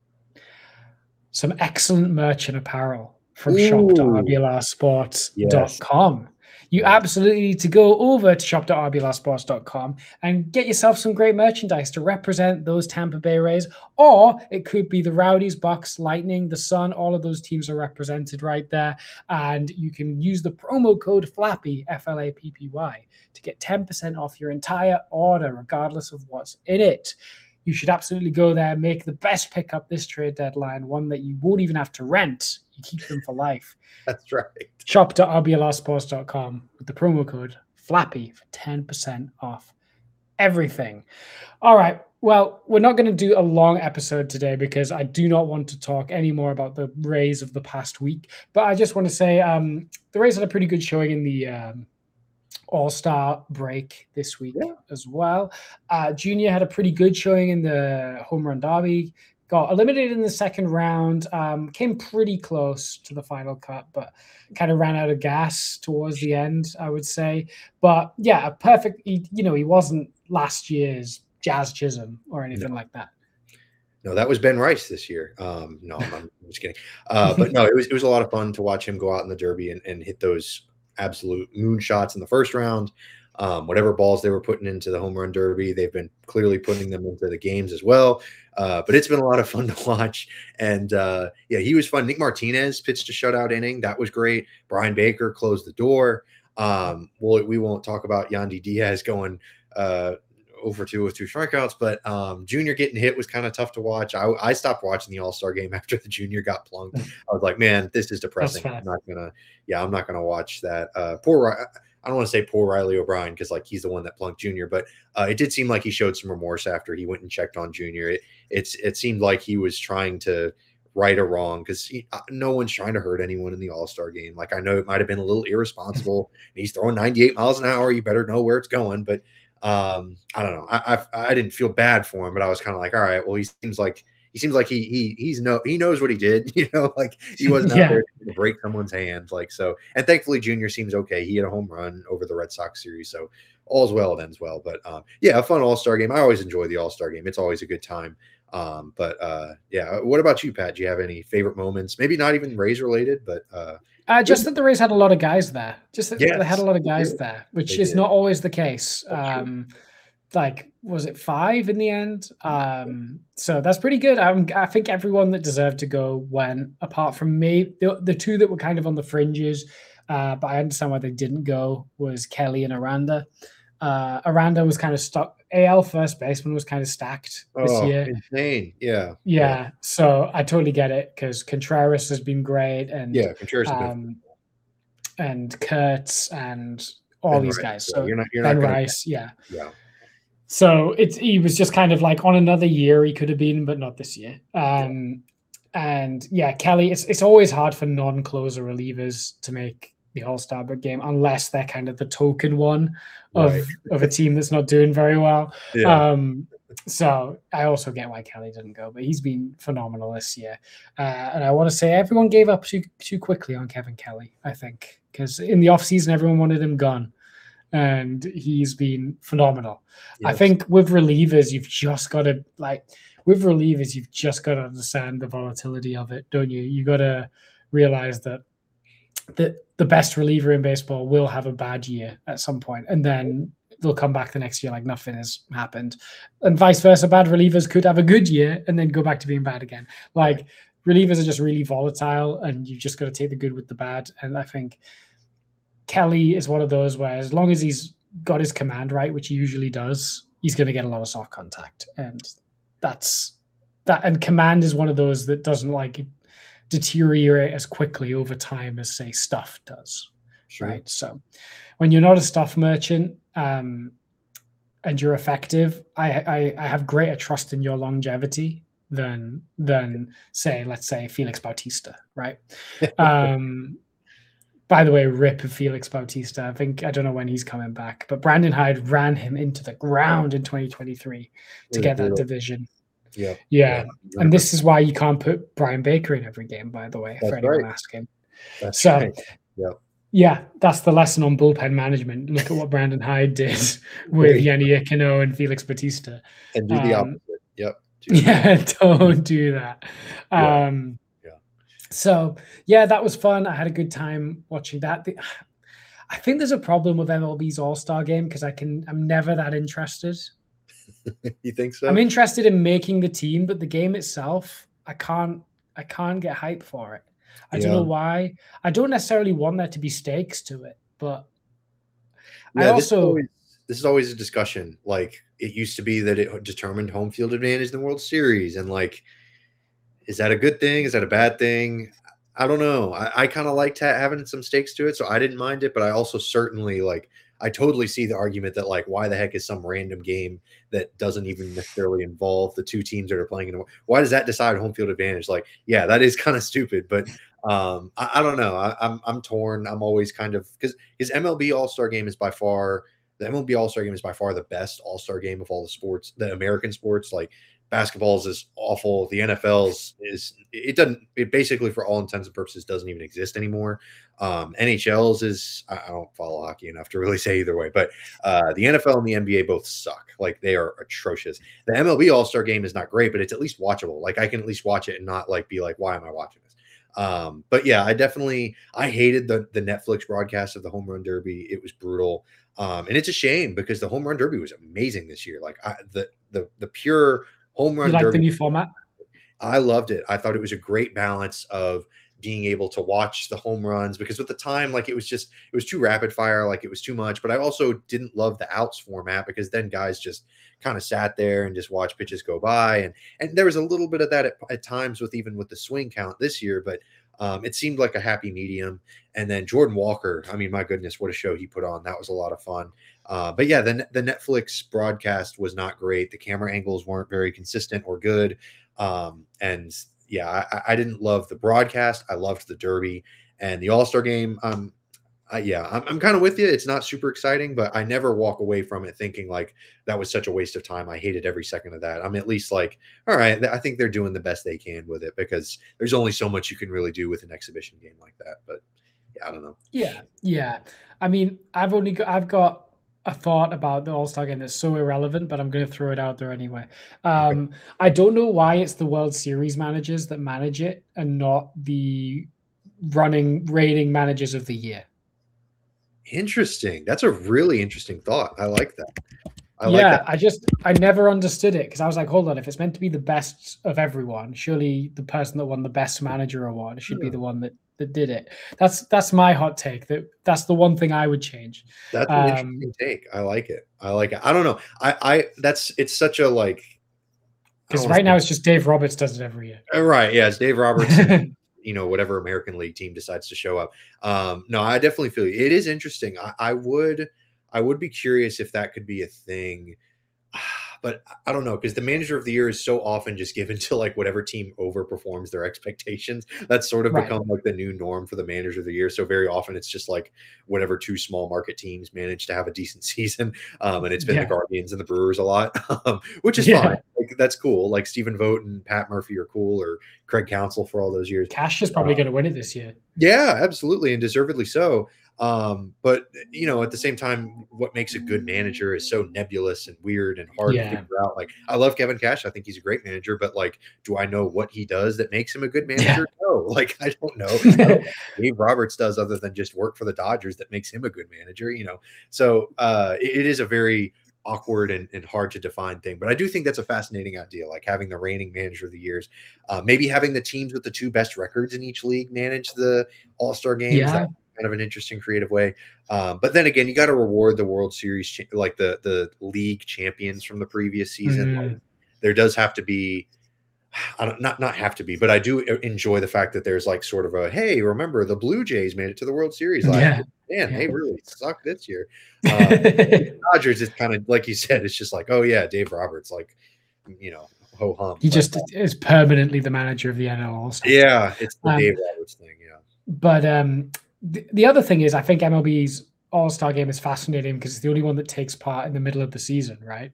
Some excellent merch and apparel from shop dot r b l r sports dot com. Yes. You absolutely need to go over to shop dot r b l r sports dot com and get yourself some great merchandise to represent those Tampa Bay Rays. Or it could be the Rowdies, Bucks, Lightning, the Sun. All of those teams are represented right there. And you can use the promo code FLAPPY, F L A P P Y, to get ten percent off your entire order, regardless of what's in it. You should absolutely go there, make the best pickup this trade deadline, one that you won't even have to rent. You keep them for life. That's right. shop dot r b l r sports dot com with the promo code FLAPPY for ten percent off everything. All right. Well, we're not going to do a long episode today because I do not want to talk any more about the Rays of the past week. But I just want to say um, the Rays had a pretty good showing in the um, All-Star break this week yeah. as well. Uh, Junior had a pretty good showing in the Home Run Derby. Got eliminated in the second round, um, came pretty close to the final cut, but kind of ran out of gas towards the end, I would say. But yeah, a perfect, he, you know, he wasn't last year's Jazz Chisholm or anything no. like that. No, that was Ben Rice this year. Um, no, I'm, I'm just kidding. Uh, but no, it was it was a lot of fun to watch him go out in the Derby and, and hit those absolute moon shots in the first round. Um, whatever balls they were putting into the Home Run Derby, they've been clearly putting them into the games as well. Uh, but it's been a lot of fun to watch. And uh, yeah, he was fun. Nick Martinez pitched a shutout inning. That was great. Brian Baker closed the door. Um, well, we won't talk about Yandy Diaz going uh, over two with two strikeouts, but um, Junior getting hit was kind of tough to watch. I, I stopped watching the All-Star game after the Junior got plunked. I was like, man, this is depressing. I'm not going to, yeah, I'm not going to watch that. Uh, poor I don't want to say poor Riley O'Brien because like he's the one that plunked Junior, but uh, it did seem like he showed some remorse after he went and checked on Junior. It it's it seemed like he was trying to right a wrong because no one's trying to hurt anyone in the All-Star game. Like I know it might have been a little irresponsible. He's throwing ninety-eight miles an hour. You better know where it's going. But um, I don't know. I, I I didn't feel bad for him, but I was kind of like, all right, well, he seems like. He seems like he he he's no he knows what he did, you know, like he wasn't yeah. out there to break someone's hand, like so. And thankfully, Junior seems okay. He had a home run over the Red Sox series, so all's well it ends well. But um, yeah, a fun All-Star game. I always enjoy the All-Star game. It's always a good time. Um, but uh, yeah, what about you, Pat? Do you have any favorite moments? Maybe not even Rays related, but uh, uh, just that the Rays had a lot of guys there. Just that yes, they had a lot of guys there, which is did. not always the case. Um, like was it five in the end? Um, so that's pretty good. Um, I think everyone that deserved to go went, apart from me. The, the two that were kind of on the fringes, uh, but I understand why they didn't go, was Kelly and Aranda. Uh, Aranda was kind of stuck A L first baseman was kind of stacked this Oh, year. insane. Yeah. Yeah. So I totally get it because Contreras has been great. And Yeah. Contreras has been um, and Kurtz and all Ben these Rice, guys. yeah, So you're not- you're Ben not gonna- Rice, yeah. Yeah. So it's he was just kind of like on another year he could have been, but not this year. Um, and yeah, Kelly, it's it's always hard for non-closer relievers to make the All-Star game unless they're kind of the token one of, Right. of a team that's not doing very well. Yeah. Um, so I also get why Kelly didn't go, but he's been phenomenal this year. Uh, and I want to say everyone gave up too too quickly on Kevin Kelly, I think, because in the offseason everyone wanted him gone. And he's been phenomenal. Yes. I think with relievers, you've just got to like with relievers, you've just got to understand the volatility of it, don't you? You got to realize that the the best reliever in baseball will have a bad year at some point, and then they'll come back the next year like nothing has happened, and vice versa. Bad relievers could have a good year and then go back to being bad again. Like relievers are just really volatile, and you just got to take the good with the bad. And I think Kelly is one of those where as long as he's got his command right, which he usually does, he's going to get a lot of soft contact. And that's that. And command is one of those that doesn't like deteriorate as quickly over time as say stuff does. Sure. Right. So when you're not a stuff merchant um, and you're effective, I, I, I have greater trust in your longevity than, than say, let's say Felix Bautista. Right. um, By the way, rip of Felix Bautista. I think I don't know when he's coming back, but Brandon Hyde ran him into the ground in twenty twenty-three to get that division. Yeah. Yeah. And this is why you can't put Brian Baker in every game, by the way, That's for anyone right. asking. That's So right. Yeah. yeah, that's the lesson on bullpen management. Look at what Brandon Hyde did with Yanni Echino and Felix Bautista. And do the Um, opposite. Yep. Do the Yeah, don't do that. Yeah. Um, Yeah. So, yeah, that was fun. I had a good time watching that. The, I think there's a problem with M L B's All-Star game because I can, I'm never that interested. You think so? I'm interested in making the team, but the game itself, I can't, I can't get hype for it. I don't Yeah. know why. I don't necessarily want there to be stakes to it, but I Yeah, this is also, always- this is always a discussion. Like it used to be that it determined home field advantage in the World Series, and like, is that a good thing? Is that a bad thing? I don't know. I, I kind of liked ha- having some stakes to it, so I didn't mind it. But I also certainly like, I totally see the argument that like, why the heck is some random game that doesn't even necessarily involve the two teams that are playing in the, why does that decide home field advantage? Like, yeah, that is kind of stupid, but um, I, I don't know. I, I'm I'm torn. I'm always kind of because his M L B All-Star game is by far the M L B All-Star game is by far the best All-Star game of all the sports, the American sports. Like basketball's is awful. The N F L's is it doesn't it basically for all intents and purposes doesn't even exist anymore. Um, N H L's is I, I don't follow hockey enough to really say either way, but uh, the N F L and the N B A both suck. Like they are atrocious. The M L B All-Star game is not great, but it's at least watchable. Like I can at least watch it and not like be like, why am I watching this? Um, but yeah, I definitely I hated the the Netflix broadcast of the home run derby. It was brutal. Um, and it's a shame because the home run derby was amazing this year. Like I, the the the pure home run you like derby. the new format? I loved it. I thought it was a great balance of being able to watch the home runs because at the time, like it was just it was too rapid fire, like it was too much. But I also didn't love the outs format because then guys just kind of sat there and just watched pitches go by. And and there was a little bit of that at, at times with even with the swing count this year, but um, it seemed like a happy medium. And then Jordan Walker, I mean, my goodness, what a show he put on. That was a lot of fun. Uh, but yeah, the, the Netflix broadcast was not great. The camera angles weren't very consistent or good. Um, and yeah, I, I didn't love the broadcast. I loved the derby and the All-Star game. Um, I, yeah, I'm, I'm kind of with you. It's not super exciting, but I never walk away from it thinking like that was such a waste of time. I hated every second of that. I'm at least like, all right, I think they're doing the best they can with it because there's only so much you can really do with an exhibition game like that. But yeah, I don't know. Yeah, yeah. I mean, I've only got, I've got a thought about the All-Star game that's so irrelevant, but I'm going to throw it out there anyway. Um, okay. I don't know why it's the World Series managers that manage it and not the running rating managers of the year. Interesting. That's a really interesting thought. I like that. I yeah, like that. I just I never understood it because I was like, hold on, if it's meant to be the best of everyone, surely the person that won the best manager award should yeah. be the one that that did it. That's that's my hot take. That that's the one thing I would change. That's an Um, interesting take. I like it. I like it. I don't know. I, I that's it's such a like Because right now it's just Dave Roberts does it every year. Right. Yeah, it's Dave Roberts. And, you know, whatever American League team decides to show up. Um, no, I definitely feel you. It is interesting. I, I would I would be curious if that could be a thing. But I don't know, because the manager of the year is so often just given to like whatever team overperforms their expectations. That's sort of Right. become like the new norm for the manager of the year. So very often it's just like whatever two small market teams manage to have a decent season. Um, and it's been Yeah. the Guardians and the Brewers a lot, um, which is Yeah. fine. Like, that's cool. Like Stephen Vogt and Pat Murphy are cool, or Craig Counsell for all those years. Cash is probably going to win it this year. Yeah, absolutely, and deservedly so. Um, but you know, at the same time, what makes a good manager is so nebulous and weird and hard Yeah. to figure out. Like, I love Kevin Cash. I think he's a great manager, but like, do I know what he does that makes him a good manager? No, like I don't know. I don't know what Dave Roberts does other than just work for the Dodgers that makes him a good manager, you know. So uh it, it is a very awkward and, and hard to define thing, but I do think that's a fascinating idea, like having the reigning manager of the years, uh, maybe having the teams with the two best records in each league manage the all-star games. Yeah. That's kind of an interesting creative way. Um, but then again, you got to reward the World Series, cha- like the the league champions from the previous season. Mhm. Like, there does have to be, I don't not not have to be, but I do enjoy the fact that there's like sort of a, hey, remember the Blue Jays made it to the World Series last Yeah. year. Man, Yeah. they really suck this year. Um, Dodgers is kind of like you said, it's just like, oh yeah, Dave Roberts, like, you know, ho hum. He But, just is permanently the manager of the N L All-Star. yeah, it's the Um, Dave Roberts thing. Yeah, But um, the, the other thing is, I think M L B's All-Star game is fascinating because it's the only one that takes part in the middle of the season, right?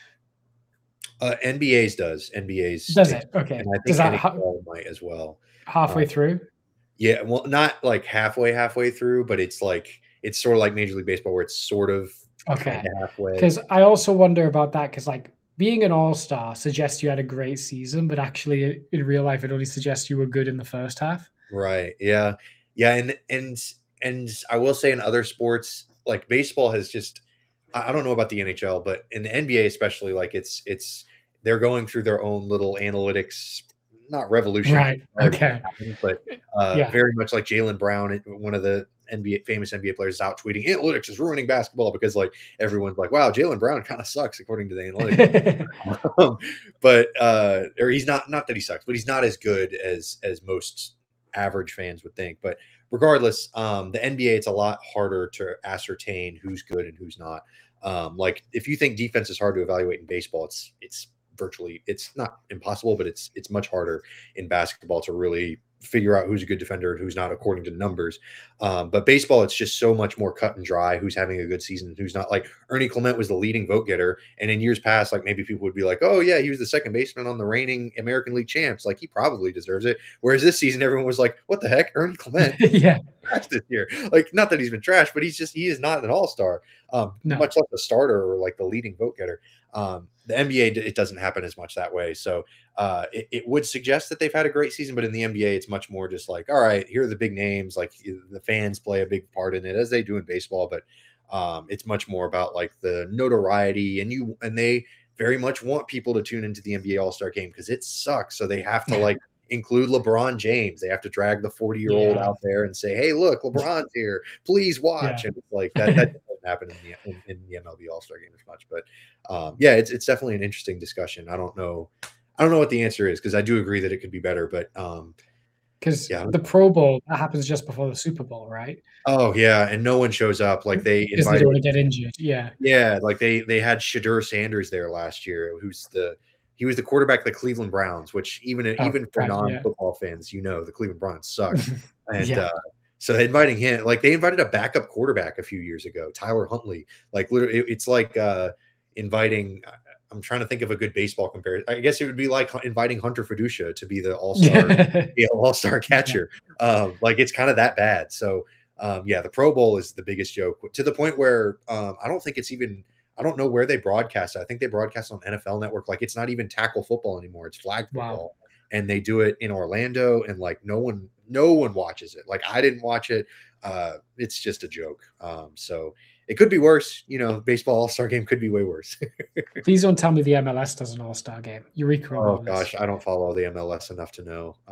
uh, N B A's does N B A's Does takes- it? Okay. and I think Does that N H L ha- might as well. halfway uh, through? Yeah, well, not like halfway halfway through, but it's like it's sort of like Major League Baseball where it's sort of Okay. kinda halfway. Because I also wonder about that because, like, being an all-star suggests you had a great season, but actually in real life, it only suggests you were good in the first half. Right. Yeah. Yeah. And and and I will say in other sports, like baseball has just I I don't know about the N H L, but in the N B A especially, like it's it's they're going through their own little analytics, not revolution, Right. Okay. but uh, Yeah. very much like Jaylen Brown, one of the N B A famous N B A players, is out tweeting analytics is ruining basketball because like everyone's like, wow, Jaylen Brown kind of sucks according to the analytics. um, but uh, or he's not not that he sucks, but he's not as good as as most average fans would think. But regardless, um, the N B A, it's a lot harder to ascertain who's good and who's not. Um, like if you think defense is hard to evaluate in baseball, it's it's virtually it's not impossible, but it's it's much harder in basketball to really figure out who's a good defender and who's not according to numbers. Um, but baseball, it's just so much more cut and dry who's having a good season and who's not. Like Ernie Clement was the leading vote getter. And in years past, like maybe people would be like, oh yeah, he was the second baseman on the reigning American League champs. Like he probably deserves it. Whereas this season, everyone was like, what the heck? Ernie Clement Yeah. trash this year. Like not that he's been trash, but he's just, he is not an all-star, um, No. much less a starter or like the leading vote getter. Um, the N B A, it doesn't happen as much that way. So uh, it, it would suggest that they've had a great season, but in the N B A, it's much more just like, all right, here are the big names. Like the fans play a big part in it as they do in baseball, but um, it's much more about like the notoriety and you, and they very much want people to tune into the N B A All-Star game because it sucks. So they have to like include LeBron James. They have to drag the forty year old Yeah. out there and say, hey, look, LeBron's here. Please watch. Yeah. And it's like that, that doesn't happen in the, in, in the M L B All-Star game as much, but um, yeah, it's, it's definitely an interesting discussion. I don't know. I don't know what the answer is because I do agree that it could be better, but um, Because Yeah. the Pro Bowl that happens just before the Super Bowl, right? oh yeah, and no one shows up. Like they Because they invited, don't want to get injured. Yeah. yeah, like they they had Shadur Sanders there last year, who's the he was the quarterback of the Cleveland Browns, which even Oh, even for right, yeah. non-football fans, you know, the Cleveland Browns suck. And Yeah. uh, so inviting him, like they invited a backup quarterback a few years ago, Tyler Huntley. Like literally, it- it's like uh, inviting. I'm trying to think of a good baseball comparison. I guess it would be like inviting Hunter Fiducia to be the all-star, the all-star catcher. Um, like it's kind of that bad. So um, yeah, the Pro Bowl is the biggest joke to the point where um, I don't think it's even. I don't know where they broadcast it. I think they broadcast on N F L Network. Like it's not even tackle football anymore. It's flag Wow. football. And they do it in Orlando and like no one, no one watches it. Like I didn't watch it. Uh, it's just a joke. Um, so it could be worse. You know, baseball all-star game could be way worse. Please don't tell me the M L S does an All-Star game. Eureka. Oh Wallace. gosh, I don't follow the M L S enough to know. Um,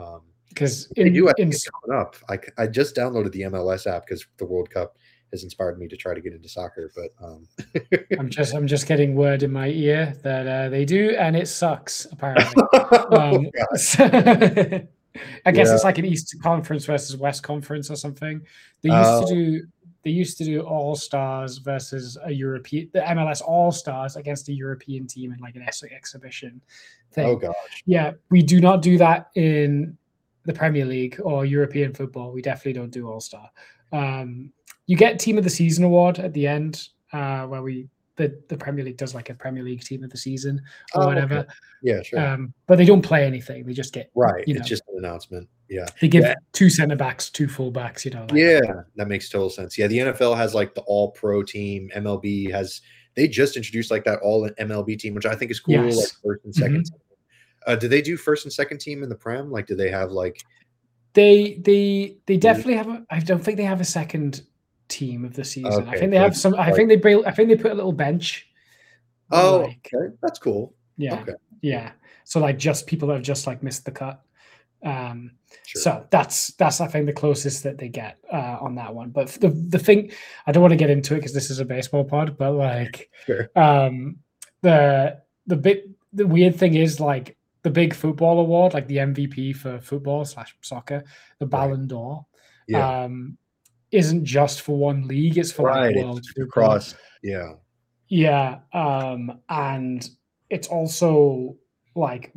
because They in, do. I in think it's coming up. I, I just downloaded the M L S app because the World Cup has inspired me to try to get into soccer. But um, I'm just I'm just getting word in my ear that uh, they do, and it sucks apparently. Um, oh, so I guess Yeah. it's like an East Conference versus West Conference or something. They used Oh. to do they used to do All Stars versus a European the M L S All Stars against a European team in like an ex- exhibition thing. oh gosh. Yeah, we do not do that in the Premier League or European football. We definitely don't do All Star. Um, you get Team of the Season award at the end, uh, where we the, the Premier League does like a Premier League Team of the Season or Oh, whatever. okay. Yeah, sure. Um, but they don't play anything. They just get right. You know, it's just an announcement. Yeah. they give Yeah. two center backs, two full backs. You know. Like, Yeah, that makes total sense. Yeah, the N F L has like the All Pro team. M L B has they just introduced like that All M L B team, which I think is cool. Yes. Like first and 2nd team. Uh, do they do first and second team in the Prem? Like, do they have like? They they they definitely have. A, I don't think they have a second team of the season. I Okay, think they so have it's some. I like- think they build. I think they put a little bench. Oh, like, okay, that's cool. yeah, Okay, yeah. So like just people that have just like missed the cut. Um, sure. So that's that's I think the closest that they get uh, on that one. But the the thing I don't want to get into it because this is a baseball pod, but like Sure. um, the the bit the weird thing is like the big football award, like the M V P for football slash soccer, the Right. Ballon d'Or, Yeah, um, isn't just for one league; it's for right. like world It's football. across. Yeah, Yeah, um, and it's also like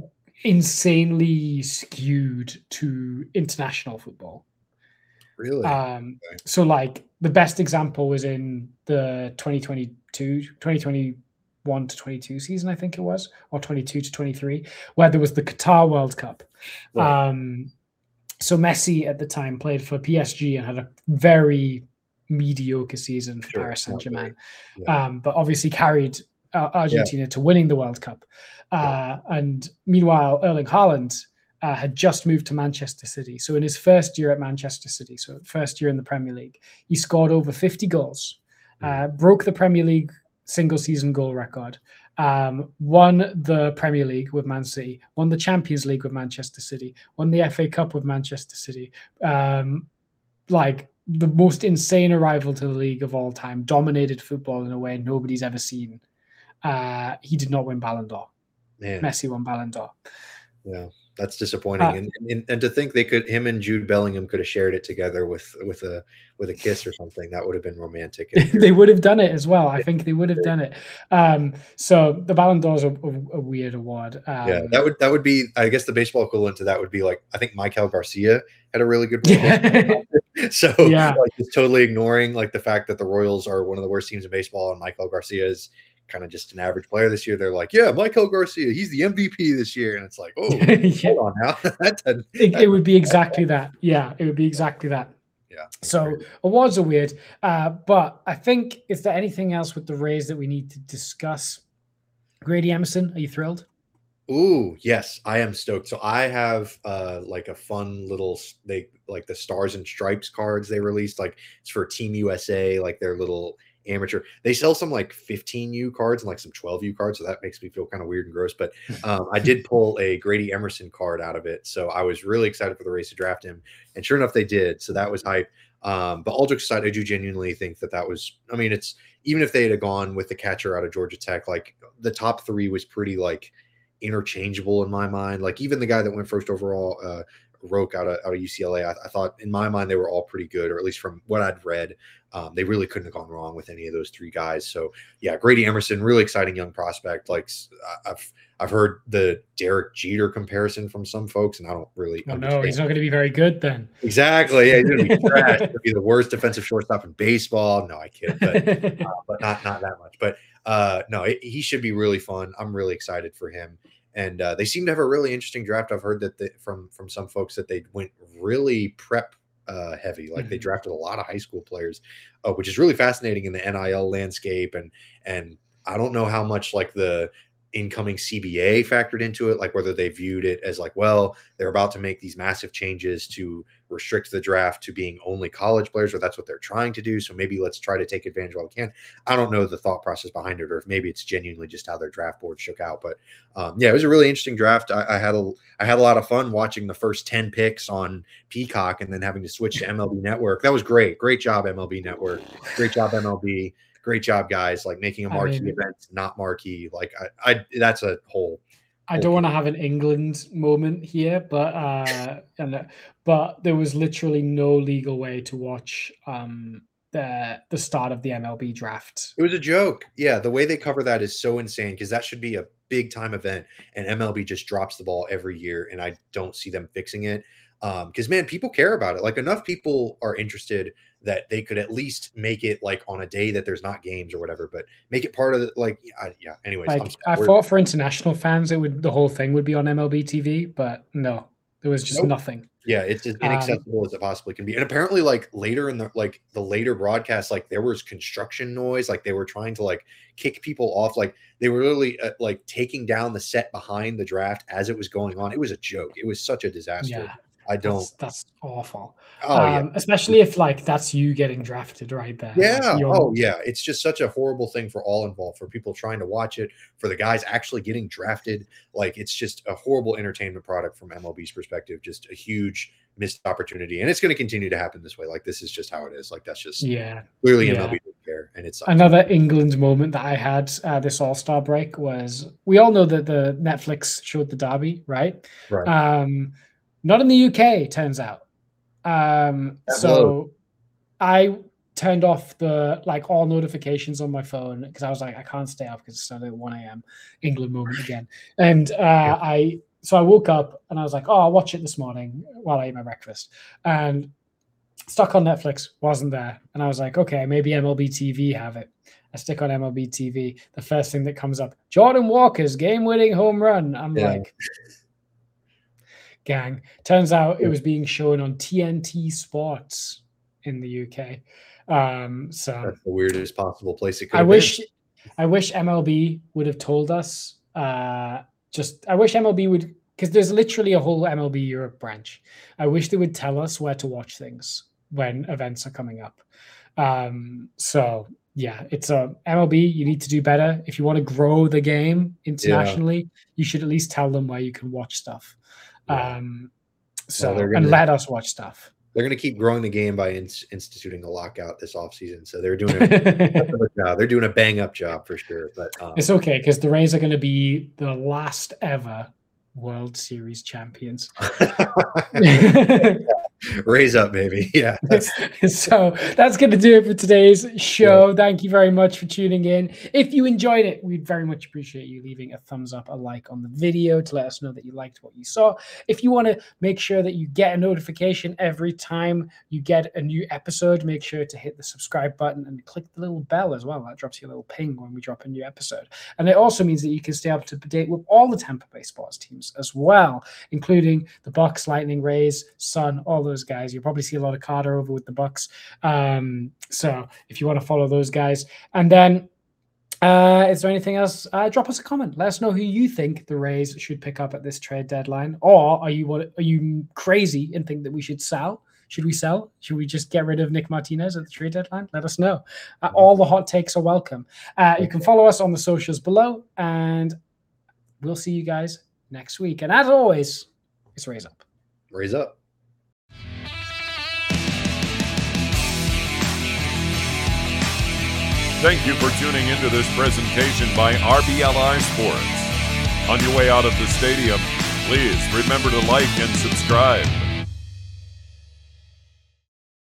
insanely skewed to international football. really. Um, Okay. so like the best example was in the twenty twenty-two, twenty twenty-one to twenty-two season, I think it was, or twenty-two to twenty-three, where there was the Qatar World Cup. Right. Um, so Messi at the time played for P S G and had a very mediocre season for Sure, Paris not Saint-Germain. great. Yeah. Um, but obviously carried uh, Argentina to winning the World Cup. Uh, and meanwhile, Erling Haaland uh, had just moved to Manchester City. So in his first year at Manchester City, so first year in the Premier League, he scored over fifty goals, uh, broke the Premier League single season goal record, um, won the Premier League with Man City, won the Champions League with Manchester City, won the F A Cup with Manchester City. Um, like the most insane arrival to the league of all time, dominated football in a way nobody's ever seen. Uh, he did not win Ballon d'Or. Man, Messi won Ballon d'Or. yeah, that's disappointing. Uh, and, and and to think they could, him and Jude Bellingham could have shared it together with with a with a kiss or something. That would have been romantic. They would have done it as well. I think they would have done it. Um, so the Ballon d'Or is a, a, a weird award. Um, yeah, that would that would be. I guess the baseball equivalent to that would be like I think Michael Garcia had a really good one. yeah. So Yeah. like just totally ignoring like the fact that the Royals are one of the worst teams in baseball and Michael Garcia is kind of just an average player this year. They're like, yeah, Michael Garcia, he's the M V P this year, and it's like, oh, Yeah. hold on now. that doesn't- It, it would be exactly that. Yeah, it would be exactly that. yeah. So awards are weird, uh, but I think is there anything else with the Rays that we need to discuss? Grady Emerson, are you thrilled? Ooh, yes, I am stoked. So I have uh like a fun little they like the Stars and Stripes cards they released. Like it's for Team U S A, like their little amateur. They sell some like fifteen U cards and like some twelve U cards, so that makes me feel kind of weird and gross. But um, I did pull a Grady Emerson card out of it, so I was really excited for the Rays to draft him. And sure enough, they did. So that was hype. Um, but all jokes aside, I do genuinely think that that was. I mean, it's even if they had gone with the catcher out of Georgia Tech, like the top three was pretty like interchangeable in my mind. Like even the guy that went first overall, uh, Roke out of, out of U C L A, I, I thought in my mind they were all pretty good, or at least from what I'd read, um, they really couldn't have gone wrong with any of those three guys. So yeah, Grady Emerson, really exciting young prospect. Like I've I've heard the Derek Jeter comparison from some folks, and I don't really. Oh, understand. no, he's not going to be very good then. Exactly. Yeah, he's going to be trash. He'll be the worst defensive shortstop in baseball. No, I kid, but uh, but not not that much. But uh, no, it, he should be really fun. I'm really excited for him. And uh, they seem to have a really interesting draft. I've heard that they, from from some folks that they went really prep uh, heavy, like mm-hmm. they drafted a lot of high school players, uh, which is really fascinating in the N I L landscape. And and I don't know how much like the incoming C B A factored into it, like whether they viewed it as like, well, they're about to make these massive changes to restrict the draft to being only college players, or that's what they're trying to do. So maybe let's try to take advantage while we can. I don't know the thought process behind it, or if maybe it's genuinely just how their draft board shook out. But um, yeah, it was a really interesting draft. I, I had a I had a lot of fun watching the first ten picks on Peacock and then having to switch to M L B Network. That was great. Great job, M L B Network. Great job, M L B. Great job, guys. Like making a marquee I mean, event not marquee. Like I, I that's a whole. I don't want to have an England moment here, but uh, and, but there was literally no legal way to watch um, the the start of the M L B draft. It was a joke. Yeah, the way they cover that is so insane because that should be a big time event, and M L B just drops the ball every year, and I don't see them fixing it. Um, because man, people care about it. Like enough people are interested that they could at least make it like on a day that there's not games or whatever, but make it part of the, like, I, yeah. Anyways, like, I thought for international fans, it would, the whole thing would be on M L B T V, but no, there was just nope. nothing. Yeah. It's as inaccessible um, as it possibly can be. And apparently like later in the, like the later broadcast, like there was construction noise. Like they were trying to like kick people off. Like they were literally uh, like taking down the set behind the draft as it was going on. It was a joke. It was such a disaster. Yeah. I don't. That's, that's awful. Oh, um, yeah. Especially if like that's you getting drafted right there. Yeah. Like, oh, yeah. It's just such a horrible thing for all involved, for people trying to watch it, for the guys actually getting drafted. Like it's just a horrible entertainment product from M L B's perspective. Just a huge missed opportunity, and it's going to continue to happen this way. Like this is just how it is. Like that's just yeah. Clearly, yeah. M L B doesn't care, and it's another England moment that I had uh, this All-Star break was we all know that the Netflix showed the Derby, right? Right. Um, Not in the U K, turns out. Um, so I turned off the like all notifications on my phone because I was like, I can't stay up because it's Sunday at one a.m. England moment again. And uh, yeah. I so I woke up and I was like, oh, I'll watch it this morning while I eat my breakfast. And stuck on Netflix, wasn't there. And I was like, okay, maybe M L B T V have it. I stick on M L B T V. The first thing that comes up, Jordan Walker's game-winning home run. I'm yeah. like... gang. Turns out it was being shown on T N T Sports in the U K. Um, so that's the weirdest possible place it could I have wish been. I wish M L B would have told us. Uh, just I wish M L B would, because there's literally a whole M L B Europe branch. I wish they would tell us where to watch things when events are coming up. Um, so yeah, it's a M L B. You need to do better if you want to grow the game internationally. Yeah. You should at least tell them where you can watch stuff. Yeah. Um, so well, gonna, and let us watch stuff. They're going to keep growing the game by in, instituting a lockout this offseason. So they're doing a, job. They're doing a bang up job for sure. But um, it's okay because the Rays are going to be the last ever World Series champions. Raise up, baby. Yeah. That's... So that's going to do it for today's show. Yeah. Thank you very much for tuning in. If you enjoyed it, we'd very much appreciate you leaving a thumbs up, a like on the video to let us know that you liked what you saw. If you want to make sure that you get a notification every time you get a new episode, make sure to hit the subscribe button and click the little bell as well. That drops you a little ping when we drop a new episode. And it also means that you can stay up to date with all the Tampa Bay sports teams as well, including the Bucks, Lightning, Rays, Sun, all those guys. You'll probably see a lot of Carter over with the Bucks. Um, so if you want to follow those guys, and then uh, is there anything else? Uh, drop us a comment. Let us know who you think the Rays should pick up at this trade deadline, or are you what? Are you crazy and think that we should sell? Should we sell? Should we just get rid of Nick Martinez at the trade deadline? Let us know. Uh, all the hot takes are welcome. Uh, you can follow us on the socials below, and we'll see you guys next week. And as always, it's Raise Up. Raise Up. Thank you for tuning into this presentation by R B L I Sports. On your way out of the stadium, please remember to like and subscribe.